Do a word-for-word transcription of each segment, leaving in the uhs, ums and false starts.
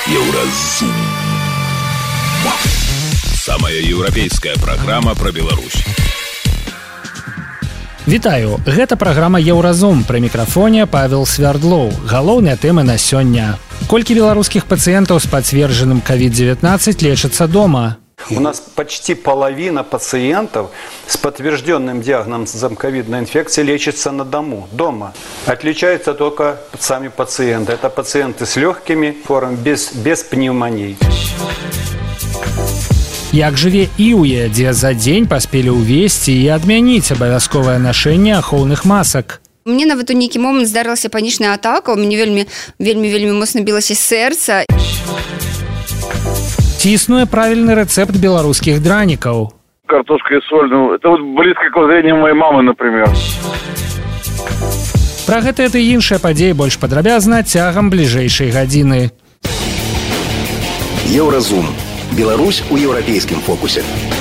Еўразум. Самая еўрапейская праграма пра Беларусь. Вітаю, гэта праграма «Еўразум». Пры мікрафоне Павел Свярдлоў. Галоўныя тэмы на сёння. Колькі беларускіх пацыентаў з пацверджаным ковид девятнадцать лечацца дома? У нас почти половина пациентов с подтвержденным диагнозом ковидной инфекции лечится на дому, дома. Отличаются только сами пациенты. Это пациенты с легкими формами, без, без пневмонии. Як жыве Іўе, дзе за дзень паспелі ўвесці і адмяніць абавязковае нашэнне ахоўных масак? Мне нават у нейкі момант здарылася панічная атака, у мяне вельмі вельмі вельмі моцна білася сэрца. Ці існуе правільны рэцэпт беларускіх дранікаў? Картошка и соль, ну, это вот близко к зрению моей мамы, например. Пра гэта і іншыя падзеі больш падрабязна цягам бліжэйшай гадзіны. Еўразум. Беларусь у еўрапейскім фокусе.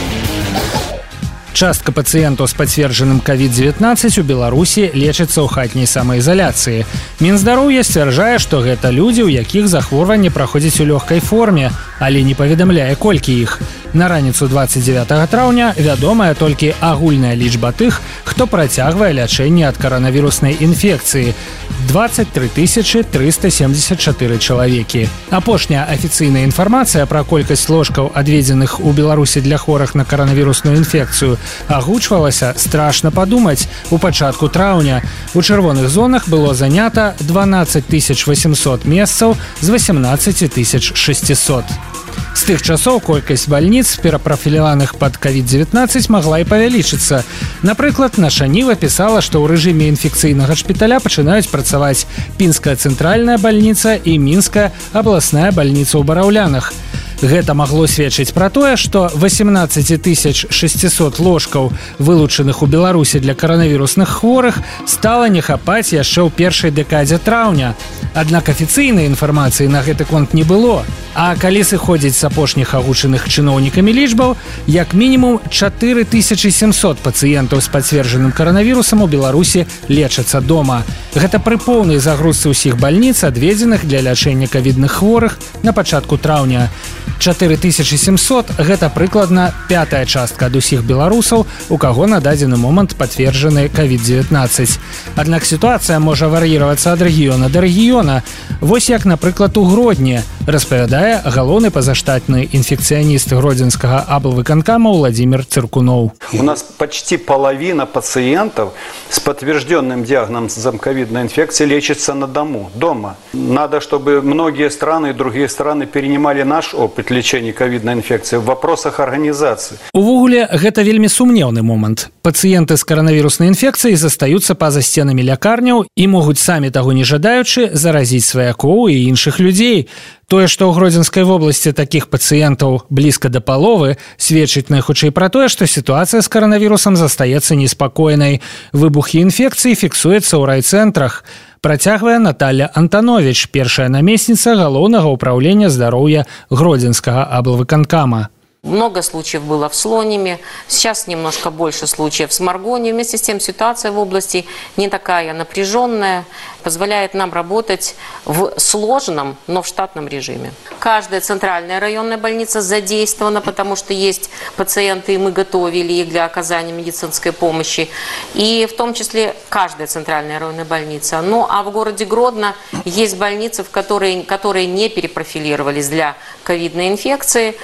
Частка пацыентаў з пацверджаным ковид девятнадцать у Беларусі лечыцца ў хатняй самаізаляцыі. Мінздароўя сцвярджае, што гэта людзі, у якіх захворванне праходзіць у лёгкай форме, але не паведамляе, колькі іх. На раніцу двадцать девятого траўня вядомая толькі агульная лічба тых, хто працягвае лячэнне ад каранавіруснай інфекцыі – двадцать три тысячи триста семьдесят четыре чалавекі. Апошняя афіцыйная інфармацыя пра колькасць ложкаў, адведзеных у Беларусі для хворых на каранавірусную інфекцыю, агучвалася, страшна падумаць, у пачатку траўня. У чырвоных зонах было занята дванаццаць тысяч восемьсот месцаў з восемнадцать тысяч шестьсот. З тых часоў колькасць бальніц, перапрафіляваных пад ковид девятнадцать, магла і павялічыцца. Напрыклад, наша Ніва пісала, што ў рэжыме інфекцыйнага шпіталя пачынаюць працаваць Пінская цэнтральная бальніца і Мінская абласная бальніца ў Бараўлянах. Гэта магло сведчыць пра тое, што восемнадцать тысяч шестьсот ложкаў, вылучаных у Беларусі для каранавірусных хворых, стала не хапаць яшчэ ў першай дэкадзе траўня. Аднак афіцыйнай інфармацыі на гэты конт не было. А калі сыходзіць з апошніх агучаных чыноўнікамі лічбаў, як мінімум чатыры тысячы семьсот пацыентаў з пацверджаным каранавірусам у Беларусі лечацца дома. Гэта пры поўнай загрузцы ўсіх бальніц, адведзеных для лячэння ковідных хворых на пачатку траўня. чатыры тысячы семьсот – гэта прыкладна пятая частка ад усіх беларусаў, у каго на дадзены момант пацверджаны ковид девятнадцать. Аднак сітуацыя можа вар'іравацца ад рэгіёна да рэгіёна. Вось як, напрыклад, у Гродні, распавядае галоўны пазаштатны інфекцыяніст гродзенскага аблвыканкама Владимир Цыркунов. У нас почти половина пациентов с подтвержденным диагнозом ковидной инфекции лечится на дому, дома. Надо, чтобы многие страны и другие страны перенимали наш опыт лечения ковидной инфекции в вопросах организации. Увогуле, гэта вельмі сумнеўны момант. Пацыенты з каранавіруснай інфекцыяй застаюцца па-за сценамі лякарняў і могуць, самі таго не жадаючы, заразіць сваякоў і іншых людзей. Тое, што ў Гродзенскай вобласці такіх пацыентаў блізка да паловы, сведчыць найхутчэй пра тое, што сітуацыя з каранавірусам застаецца неспакойнай. Выбухі інфекцыі фіксуецца ў райцэнтрах. Працягвае Наталья Антанович, першая намесніца галоўнага ўпраўлення здароўя Гродзенскага аблвыканкама. Много случаев было в Слониме, сейчас немножко больше случаев в Сморгоне. Вместе с тем ситуация в области не такая напряженная, позволяет нам работать в сложном, но в штатном режиме. Каждая центральная районная больница задействована, потому что есть пациенты, и мы готовили их для оказания медицинской помощи. И в том числе каждая центральная районная больница. Ну а в городе Гродно есть больницы, в которые, которые не перепрофилировались для ковидной инфекции.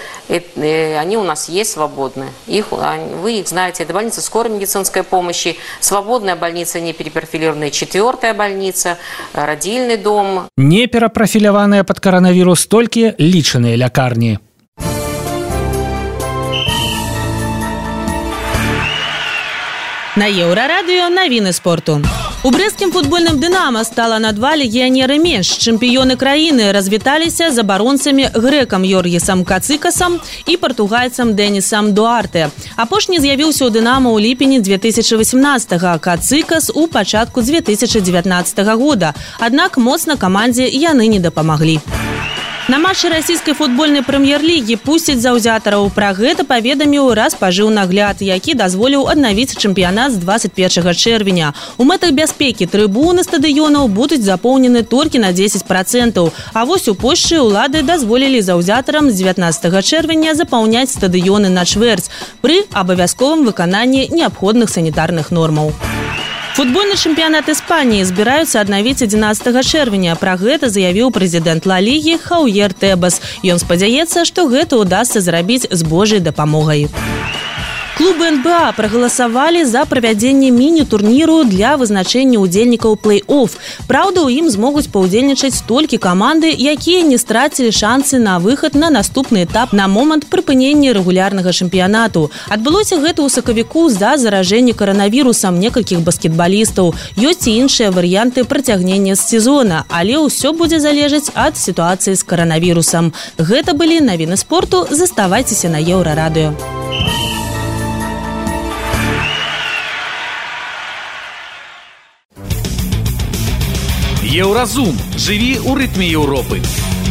Они у нас есть свободные. Их, вы их знаете, это больница скорой медицинской помощи, свободная больница, не перепрофилированная, четвертая больница, родильный дом. Не перапрафіляваныя пад каранавірус толькі лічаныя лякарні. На Еўрарадыё навіны спорту. У брэсцкім футбольным «Дынама» стала на два легіянеры менш. Чэмпіёны краіны развіталіся з абаронцамі грэкам Йоргісам Кацыкасам і партугальцам Дэнісам Дуарте. Апошні з'явіўся ў «Дынама» ў ліпені две тысячы восемнадцатага, а Кацыкас у пачатку две тысячы девятнадцатага года. Аднак моцна камандзе яны не дапамаглі. На матчы расійскай футбольнай прэм'ер-лігі пусцяць заўзятараў. Пра гэта паведаміў распажыў нагляд, які дазволіў аднавіць чэмпіянат з двадцать першага чэрвеня. У мэтах бяспекі трыбуны стадыёнаў будуць запоўнены толькі на дзесяць працэнтаў. А вось у Польшчы ўлады дазволілі заўзятарам з дзевятнаццатага чэрвеня запаўняць стадыёны на чвэрць пры абавязковым выкананні неабходных санітарных нормаў. Футбольны чэмпіянат Іспаніі збіраюцца аднавіць адзінаццатага чэрвеня. Пра гэта заявіў прэзідэнт Ла Лігі Хаўер Тэбас. Ён спадзяецца, што гэта ўдасца зрабіць з Божай дапамогай. Клубы эн бэ а прагаласавалі за правядзенне міні-турніру для вызначэння ўдзельнікаў плэй-офф. Праўда, у ім змогуць паўдзельнічаць толькі каманды, якія не страцілі шансы на выхад на наступны этап на момант прыпынення рэгулярнага чэмпіянату. Адбылося гэта ў сакавіку з-за заражэння каранавірусам некалькіх баскетбалістаў. Ёсць і іншыя варыянты працягнення з сезона, але ўсё будзе залежаць ад сітуацыі з каранавірусам. Гэта былі навіны спорту. Заставайцеся на Еўрарадыё. Еўразум. Жыві ў рытме Еўропы.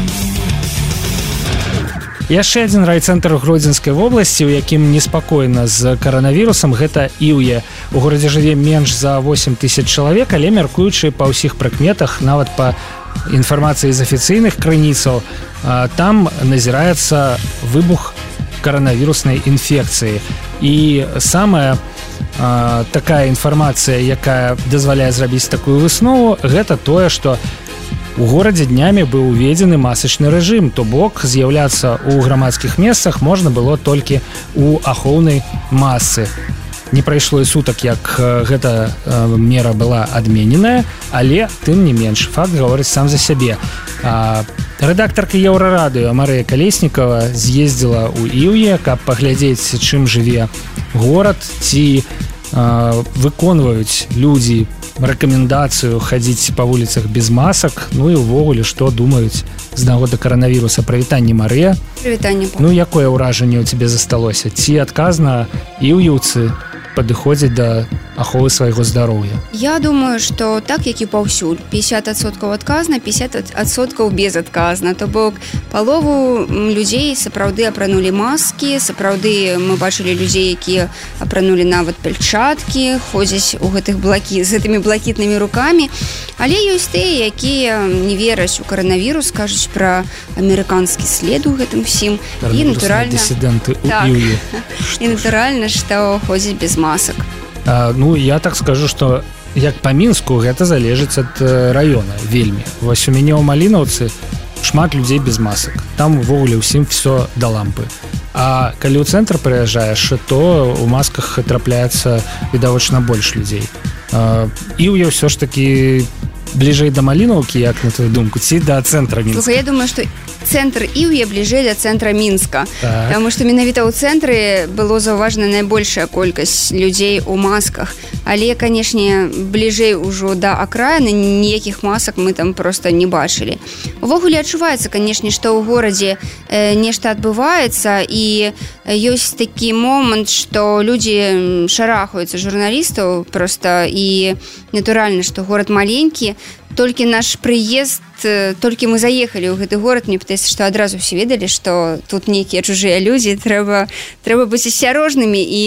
Яшчэ адзін райцэнтр Гродзенскай вобласці, у якім неспакойна з каранавірусам, гэта Іўе. У горадзе жыве менш за восемь тысяч чалавек, але мяркуючы па ўсіх прыкметах, нават па інфармацыі з афіцыйных крыніцаў, там назіраецца выбух каранавіруснай інфекцыі. І самая а, такая інфармацыя, якая дазваляе зрабіць такую выснову, гэта тое, што у горадзе днямі быў уведзены масачны рэжым, то бок з'яўляцца ў грамадскіх месцах можна было толькі ў ахоўнай масы. Не прайшло і сутак, як гэта мера была адмененая, але тым не менш факт гаворыць сам за сябе. Рэдактарка Еўрарадыё Марыя Калеснікава з'ездзіла ў Іўе, каб паглядзець, чым жыве горад, ці выконваюць людзі рэкамендацыю хадзіць па вуліцах без масак, ну і ўвогуле, што думаюць з нагоды каранавіруса. Прывітанне, Марыя. Прывітанне. Ну, якое ўражанне ў цябе засталося? Ці адказна іўеўцы падыходзяць да аховы свайго здароўя? Я думаю, што так, як і паўсюль. пятьдесят адсоткаў адказна, пятьдесят адсоткаў безадказна. То бок палову людзей сапраўды апранулі маскі, сапраўды мы бачылі людзей, якія апранулі нават пальчаткі, ходзяць у гэтых блакі з гэтымі блакітнымі рукамі. Але ёсць тыя, якія не вераць у каранавірус, кажуць пра амерыканскі след у гэтым всім. І натуральна, дысідэнты ў так, Іўе. і натуральна, што ходзяць без масак. А, ну, я так скажу, што як па Мінску, гэта залежыць ад раёна вельмі. Вось у мяне ў Малінаўцы шмат людзей без масак. Там увогуле ўсім всё да лампы. А калі ў цэнтр прыязджаеш, то ў масках трапляецца відавочна больш людзей. А, і ў ўсё ж такі бліжэй да Малінаўкі, як на твою думку, ці да цэнтра Мінска? Слухай, я думаю, што цэнтр Іўе бліжэй да цэнтра Мінска. Так. Таму што менавіта ў цэнтры было заўважана найбольшая колькасць людзей у масках. Але, канешне, бліжэй ужо да акраіны ніякіх масак мы там проста не бачылі. Увогуле адчуваецца, канешне, што ў горадзе э, нешта адбываецца, і ёсць такі момант, што людзі шарахаюцца журналістаў проста, і натуральна, што горад маленькі. Толькі наш прыезд, толькі мы заехалі ў гэты горад, мне пытаецца, што адразу все ведалі, што тут нейкія чужыя людзі, трэба, трэба быць асцярожнымі. І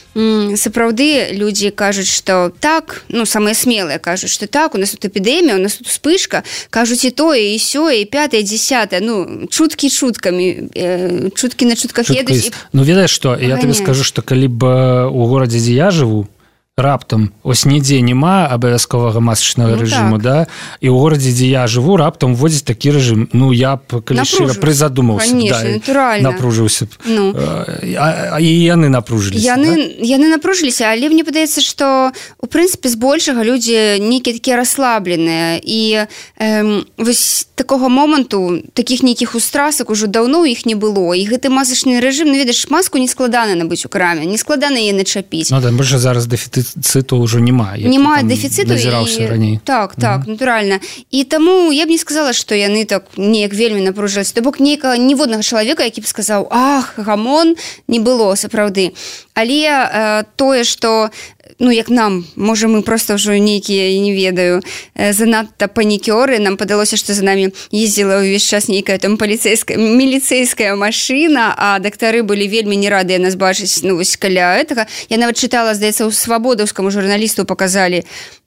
м, сапраўды людзі кажуць, што так, ну, самыя смелыя кажуць, што так, у нас тут эпідэмія, у нас тут вспышка, кажуць і тое, і сёе, і пятае, дзесятае, ну, чуткі чуткамі, э, чуткі на чутках едуць. І... Ну, ведаеш што, я табе скажу, што калі б у горадзе, дзе я жыву, раптам ось нідзе няма абавязковага масачнага ну, рэжыму, так. да? І ў горадзе, дзе я жыву, раптам вводзіць такі рэжым. Ну, я б, калі шчыра, прызадумаўся. Конечно, да, натуральна. Напружыўся б. Ну. А, а і яны напружыліся, яны, да? Яны напружыліся, але мне падаецца, што у прынцыпе збольшага людзі нейкія такія расслабленыя. І эм, вось такога моманту, такіх нейкіх устрасак ужо даўно ў іх не было. І гэты масачны рэжым, ну, ведаеш, маску не складана набыць у краме, не складана яе начапіць. Ну, там больше зараз дэфіцыту ўжо няма. Няма дэфіцыту. І... Так, так, mm-hmm. натуральна. І таму я б не сказала, што яны так неяк вельмі напружыліся. То бок нейкага ніводнага чалавека, які б сказаў: ах, гамон, не было, сапраўды. Але э, тое, што ну, як нам, можа, мы проста ўжо нейкія, не ведаю, занадта панікёры, нам падалося, што за намі ездзіла ўвесь час нейкая там паліцейская, міліцейская машына, а дактары былі вельмі не радыя нас бачыць, ну, вось каля гэтага. Я нават чытала, здаецца, у свабодаўскаму журналісту паказалі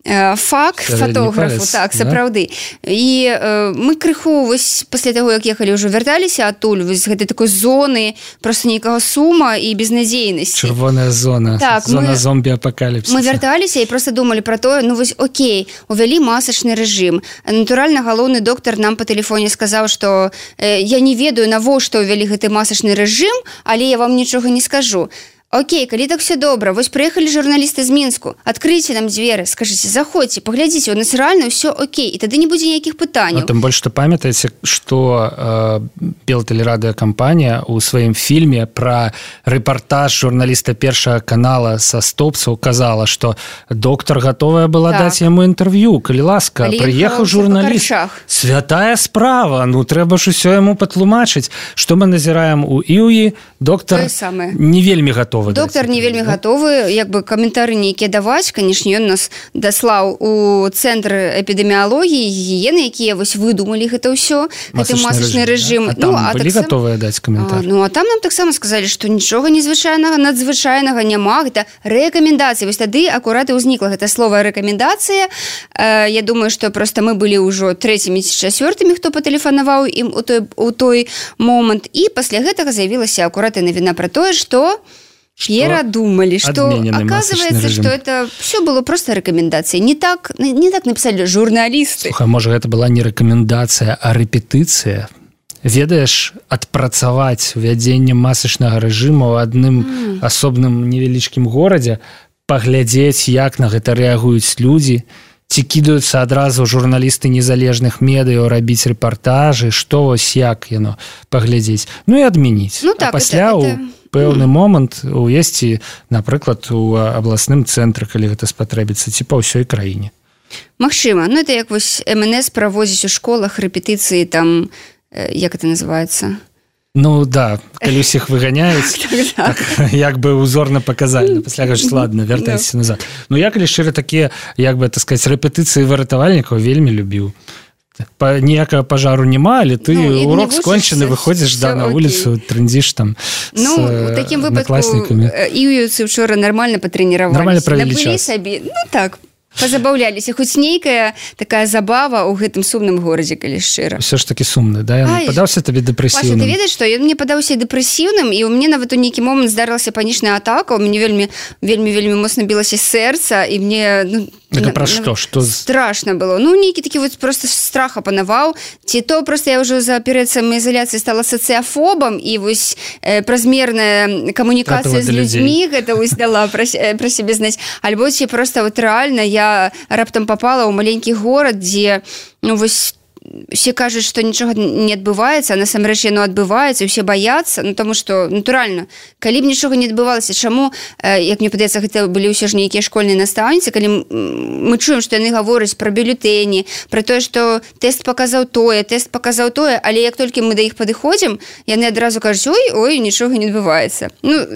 факт фотографу, так, сапраўды. Да? І э, мы крыху вось пасля таго, як ехалі, ўжо вярталіся адтуль, вось гэтай такой зоны, проста нейкага сума і безнадзейнасці. Чырвоная зона, так, зона мы, зомбі-апакаліпсіса. Мы вярталіся і проста думалі пра тое, ну вось окей, увялі масачны рэжым. Натуральна, галоўны доктар нам па тэлефоне сказаў, што э, я не ведаю, навошта ўвялі гэты масачны рэжым, але я вам нічога не скажу. Окей, калі так все добра, вось прыехалі журналісты з Мінску, адкрыйце нам дзверы, скажыце, заходзьце, паглядзіце, у нас рэальна ўсё окей, і тады не будзе ніякіх пытанняў. А тым больш, што памятаеце, што э, Белтэлерадыёкампанія ў сваім фільме пра рэпартаж журналіста першага канала са Стопцаў казала, што доктар гатовая была так. даць яму інтэрв'ю, калі ласка, калі прыехаў журналіст. Святая справа, ну трэба ж усё яму патлумачыць. Што мы назіраем у Іўі, доктар не вельмі гатовы. Доктар не вельмі гатовы, як бы каментары нейкія даваць, канешне, ён нас даслаў у цэнтр эпідэміялогіі, гігіены, якія вось выдумалі гэта ўсё, гэты масачны рэжым. А там ну, а былі так гатовыя даць каментар? А, ну, а там нам таксама сказалі, што нічога незвычайнага, надзвычайнага няма, гэта рэкамендацыі. Вось тады акурат і ўзнікла гэта слова рэкамендацыя. Э, я думаю, што проста мы былі ўжо трэцімі ці чацвёртымі, хто патэлефанаваў ім у той, у той момант, і пасля гэтага з'явілася акурат і навіна пра тое, што перадумали, что оказывается, что это все было просто рекомендации. Не так, не так написали журналисты. Слухай, может, это была не рекомендация, а репетиция? Ведаеш, адпрацаваць ввядзенне масачнага рэжыму ў адным mm. асобным невялічкім горадзе, паглядзець, як на гэта рэагуюць людзі, ці кідаюцца адразу журналісты незалежных медыяў рабіць рэпартажы, што вось як яно паглядзець. Ну і адмяніць. Ну, так, а пасля это, это... пэўны момант увесці, напрыклад, у абласным цэнтры, калі гэта спатрэбіцца, ці па ўсёй краіне. Магчыма. Ну, это як вось эм эн эс праводзіць у школах рэпетыцыі, там, як это называецца? Ну, да, калі ўсіх выганяюць, так, як бы узорна-паказальна. Пасля кажуць, ладно, вяртайся назад. Ну, я, калі шчыра, такія, як бы, так сказаць, рэпетыцыі выратавальнікаў вельмі любіў. Па, ніякага пажару няма, але ты ну, урок скончаны, выходзіш да, на вуліцу, трындзіш там ну, з у такім однокласнікамі. Іўюцы ўчора нармальна патрэніраваліся. Нормальна правілі час. Сабі. Ну так, пазабаўляліся. Хоць нейкая такая забава ў гэтым сумным горадзе, калі шчыра. Все ж таки сумны, да? Ён падаўся табе дэпрэсіўным. Паша, ты ведаеш, што ён мне падаўся дэпрэсіўным, і ў мне нават у нейкі момант здарылася панічная атака, у мяне вельмі, вельмі, вельмі моцна білася сэрца, і мне... Ну, это пра што? Што? Страшна было. Ну, нейкі такі вот просто страх апанаваў. Ці то просто я ўжо за перыяд самаізаляцыі стала сацыяфобам, і вось э, празмерная камунікацыя з людзьмі гэта вось дала пра, э, пра сябе знаць. Альбо ці просто вот рэальна я раптам попала ў маленькі горад, дзе, ну, вось все кажуць, што нічога не адбываецца, а насамрэч яно адбываецца, і ўсе баяцца, ну, таму што, натуральна, калі б нічога не адбывалася, чаму, э, як мне падаецца, гэта былі ўсё ж нейкія школьныя настаўніцы, калі мы чуем, што яны гавораць пра бюлетэні, пра тое, што тэст паказаў тое, тэст паказаў тое, але як толькі мы да іх падыходзім, яны адразу кажуць, ой, ой, нічога не адбываецца. Ну,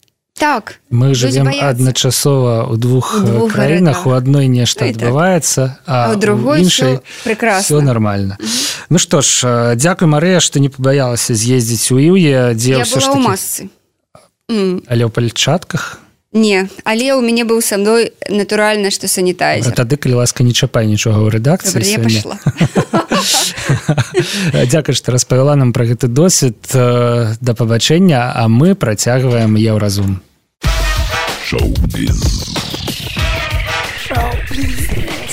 так. Мы живем адначасова ў двух, двух краінах, у адной нешта адбываецца, а, а ў другой іншай все нормально. Mm-hmm. Ну што ж, дзякуй, Марыя, што не пабаялася з'ездзіць у Іўе, дзе я ўсё была ж такі... ў масцы. Mm. Але ў пальчатках? Не, але ў мяне быў са мной натуральна, што санітайзер. А тады, калі ласка, не чапай нічога ў рэдакцыі. Добре, я пашла. Дзякуй, што распавяла нам пра гэты досвед. Да пабачэння, а мы працягваем Еўразум. Шоу-біз. Шоу-біз.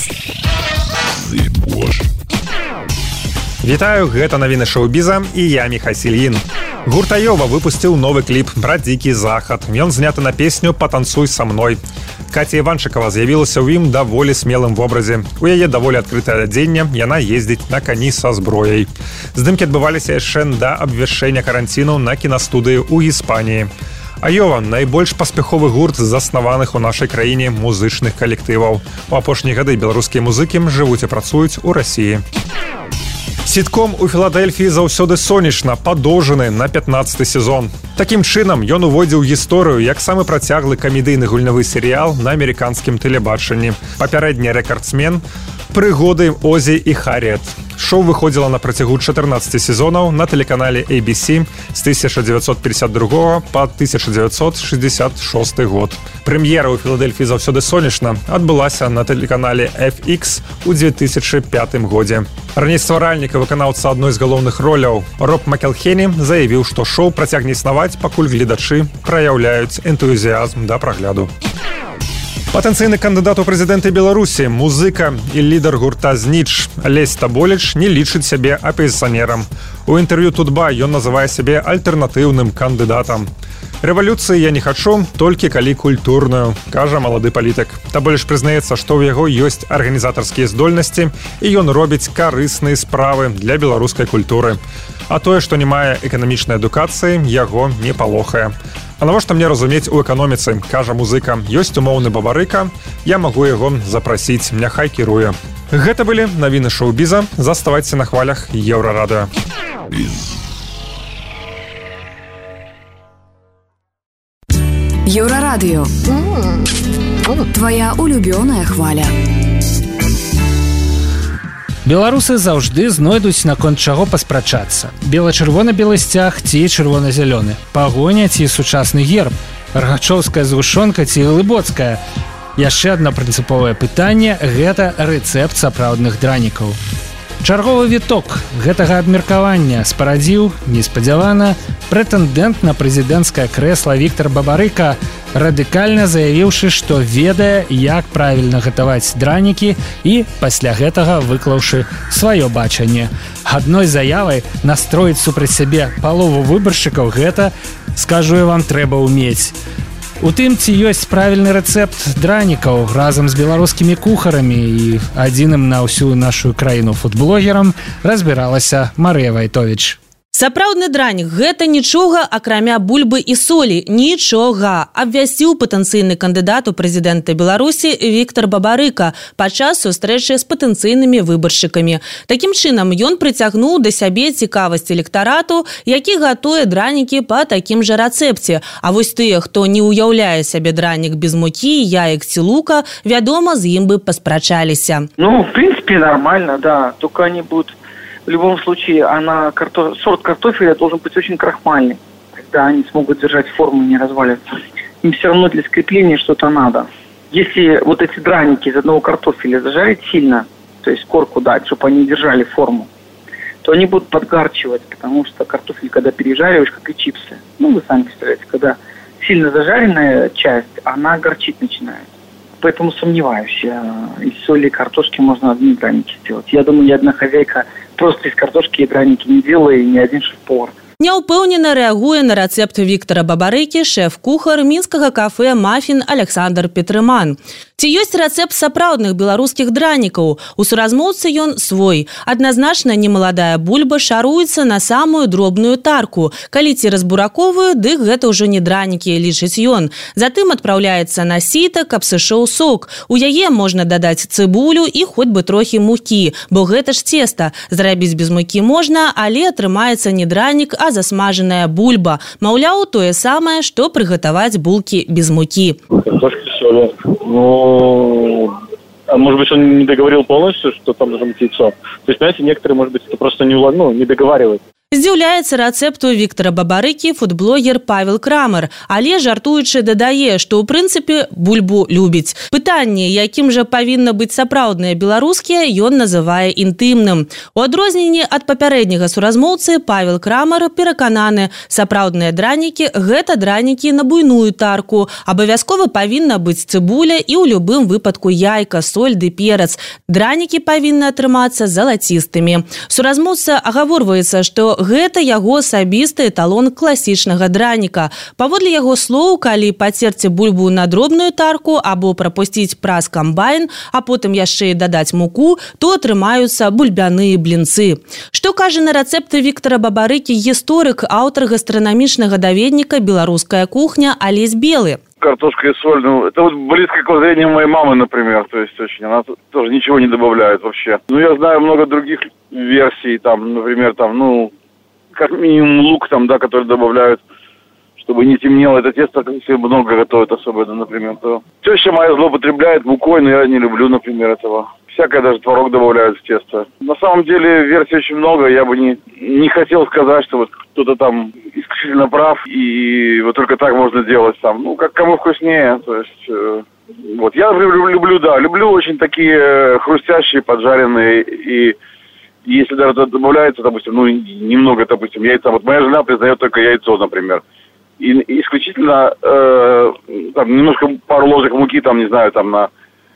Вітаю, гэта навіны шоу-біза і я Міхась Ільін. Гурт Айова выпусціў новы кліп «Пра дзікі захад». Ён зняты на песню «Патанцуй са мной». Катя Іванчыкова з'явілася ў ім даволі смелым вобразе. У яе даволі адкрытае адзенне, яна ездзіць на кані са зброяй. Здымкі адбываліся яшчэ да абвяшчэння каранціну на кінастудыі ў Іспаніі. Айова – найбольш паспяховы гурт з заснаваных у нашай краіне музычных калектываў. У апошнія гады беларускія музыкі жывуць і працуюць у Расіі. Сітком у Філадельфіі заўсёды сонечна, падоўжаны на пятнаццаты сезон. Такім чынам, ён уводзіў гісторыю як самы працяглы камедыйны гульнявы серыял на амерыканскім тэлебачанні. Папярэдні рэкардсмен «Прыгоды Озі і Харриет». Шоу выходзіла на працягу чатырнаццаці сезонаў на тэлеканале эй би си з тысяча дзевяцьсот пятьдесят другога па тысяча дзевяцьсот шестьдесят шосты год. Прэм'ера ў Філадельфіі заўсёды сонечна адбылася на тэлеканале эф ікс у две тысячи пятым годзе. Раней стваральнік і выканаўца адной з галоўных роляў Роб Макелхені заявіў, што шоу працягне існаваць, пакуль гледачы праяўляюць энтузіязм да прагляду. Патэнцыйны кандыдат у прэзідэнты Беларусі, музыка і лідар гурта «Зніч» Алесь Таболіч не лічыць сябе апазіцыянерам. У інтэрв'ю «Тутба» ён называе сябе альтэрнатыўным кандыдатам. «Рэвалюцыі я не хачу, толькі калі культурную», кажа малады палітык. Таболіч прызнаецца, што ў яго ёсць арганізатарскія здольнасці і ён робіць карысныя справы для беларускай культуры. А тое, што не мае эканамічнай адукацыі, яго не палохае. А навошта мне разумець у эканоміцы, кажа музыка. Ёсць умоўны Бабарыка, я магу яго запрасіць, няхай кіруе. Гэта былі навіны шоу-біза. Заставайце на хвалях Еўрарадыё. Еўрарадыё. Твоя улюбёная хваля. Беларусы заўжды знойдуць наконт чаго паспрачацца. Бела-чырвона-белы сцяг ці чырвона-зялёны, пагоня ці сучасны герб, рагачоўская згушонка ці глыбоцкая. Яшчэ адно прынцыповае пытанне – гэта рэцэпт сапраўдных дранікаў. Чарговы віток гэтага абмеркавання спарадзіў, неспадзявана, прэтэндэнт на прэзідэнцкае крэсла Віктар Бабарыка, радыкальна заявіўшы, што ведае, як правільна гатаваць дранікі і пасля гэтага выклаўшы сваё бачанне. Адной заявай настроіць супраць сябе палову выбаршчыкаў гэта, скажу я вам, трэба ўмець. У тым, ці ёсць правільны рэцэпт дранікаў разам з беларускімі кухарамі і адзіным на ўсю нашу краіну фудблогерам разбіралася Марыя Вайтовіч. Сапраўдны дранік – гэта нічога, акрамя бульбы і солі. Нічога, абвясціў патэнцыйны кандыдат у прэзідэнта Беларусі Віктар Бабарыка падчас сустрэчы з патэнцыйнымі выбаршчыкамі. Такім чынам, ён прыцягнуў да сябе цікавасць электарату, які гатуе дранікі па такім жа рэцэпце. А вось тыя, хто не ўяўляе сябе дранік без мукі, яек ці лука, вядома, з ім бы паспрачаліся. Ну, в принципе, нормально, да. Только они будут... В любом случае, она, карто... сорт картофеля должен быть очень крахмальный. Тогда они смогут держать форму и не разваливаться. Им все равно для скрепления что-то надо. Если вот эти драники из одного картофеля зажарить сильно, то есть корку дать, чтобы они держали форму, то они будут подгарчивать, потому что картофель, когда пережариваешь, как и чипсы, ну, вы сами представляете, когда сильно зажаренная часть, она горчить начинает. Поэтому сомневаюсь, из соли и картошки можно одни драники сделать. Я думаю, ни одна хозяйка просто из картошки и драники не делала, и ни один шеф-повар. Няўпэўнена рэагуе на рэцэпт Віктара Бабарыкі шэф-кухар мінскага кафэ «Мафін» Александр Петрыман. Ці ёсць рэцэпт сапраўдных беларускіх дранікаў? У суразмоўцы ён свой. Адназначна немаладая бульба шаруецца на самую дробную тарку. Калі ці разбураковую, дык гэта ўжо не дранікі, лічыць ён. Затым адпраўляецца на сіта, каб сышоў сок. У яе можна дадаць цыбулю і хоць бы трохі мукі, бо гэта ж цеста. Зрабіць без мукі можна, але атрымаецца не дранік, а засмажаная бульба. Маўляў, тое самае, што прыгатаваць булкі без мукі. Картошки соли. Ну, а может быть, он не договорил полностью, что там должно быть яйцо. То есть, знаете, некоторые, может быть, это просто не, ну, не договаривают. Здзіўляецца рэцэпту Віктара Бабарыкі фудблогер Павел Крамер, але жартуючы дадае, што ў прынцыпе бульбу любіць. Пытанне, якім жа павінна быць сапраўдныя беларускія, ён называе інтымным. У адрозненні ад папярэдняга суразмоўцы Павел Крамер перакананы, сапраўдныя дранікі – гэта дранікі на буйную тарку. Абавязкова павінна быць цыбуля і ў любым выпадку яйка, соль ды перац. Дранікі павінны атрымацца залацістымі. Суразмоўца агаворваецца, што гэта яго асабісты эталон класічнага драніка. Паводле яго слоў, калі пацерці бульбу на дробную тарку або прапусціць праз камбайн, а потым яшчэ і дадаць муку, то атрымаюцца бульбяныя блінцы. Што кажа на рэцэпты Віктара Бабарыкі гісторык, аўтар гастранамічнага даведніка «Беларуская кухня» Алесь Белы. картошка и соль, ну, это вот близко к воззрению моей мамы, например, то есть очень, она тоже ничего не добавляет вообще. Ну, я знаю много других версий, там, например, там, ну, как минимум лук там, да, который добавляют, чтобы не темнело это тесто, если много готовят особенно, например, то... Теща моя злоупотребляет мукой, но я не люблю, например, этого. Всякое, даже творог добавляют в тесто. На самом деле версий очень много, я бы не, не хотел сказать, что вот кто-то там исключительно прав, и вот только так можно делать там. Ну, как кому вкуснее, то есть... Э, вот, я люблю, люблю, да, люблю очень такие хрустящие, поджаренные, и если даже добавляется, допустим, ну, немного, допустим, яйца. Вот моя жена признает только яйцо, например. И исключительно э, там, немножко пару ложек муки, там, не знаю, там на,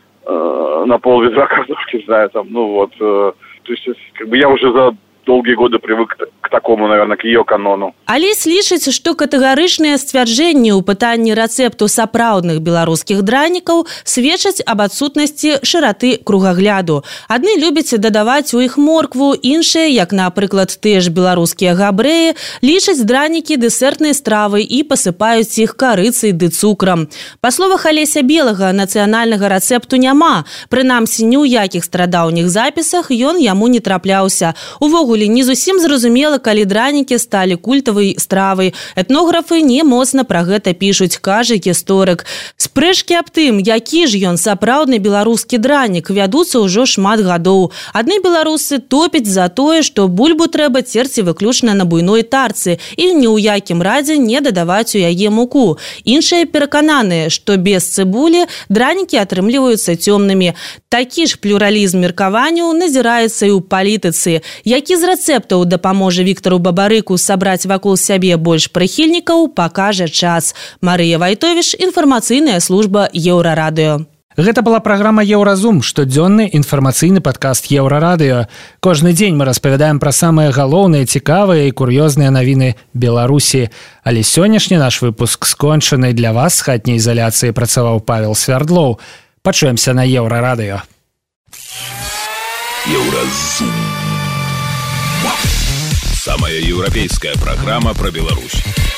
э, на пол ведра картошки, не знаю, там, ну вот. Э, то есть, как бы я уже за долгие годы привык к такому, наверное, к ее канону. Алесь лічыць, што катэгарычныя сцвярджэнні ў пытанні рэцэпту сапраўдных беларускіх дранікаў сведчаць аб адсутнасці шыраты кругагляду. Адны любяць дадаваць у іх моркву, іншыя, як, напрыклад, тыя ж беларускія габрэі, лічаць дранікі дэсертнай стравай і пасыпаюць іх карыцай ды цукрам. Па словах Алеся Белага, нацыянальнага рэцэпту няма. Прынамсі, ні ў якіх старадаўніх запісах ён яму не трапляўся. Увогуле, не зусім зразумела, калі дранікі сталі культавай стравай. Этнографы не моцна пра гэта пішуць, кажа гісторык. Спрэчкі аб тым, які ж ён сапраўдны беларускі дранік, вядуцца ўжо шмат гадоў. Адны беларусы топяць за тое, што бульбу трэба церці выключна на буйной тарцы і ні ў якім радзе не дадаваць у яе муку. Іншыя перакананыя, што без цыбулі дранікі атрымліваюцца цёмнымі. Такі ж плюралізм меркаванняў назіраецца і ў палітыцы. Які з рэцэптаў дапаможа Віктару Бабарыку сабраць вакол сябе больш прыхільнікаў, пакажа час. Марыя Вайтовіч, інфармацыйная служба Еўрарадыё. Гэта была праграма «Еўразум», штодзённы інфармацыйны падкаст Еўрарадыё. Кожны дзень мы распавядаем пра самыя галоўныя, цікавыя і кур'ёзныя навіны Беларусі. Але сённяшні наш выпуск скончаны. Для вас з хатняй ізаляцыі працаваў Павел Свярдлоў. Пачуемся на Еўрарадыё. Еўразум. Самая европейская программа про Беларусь.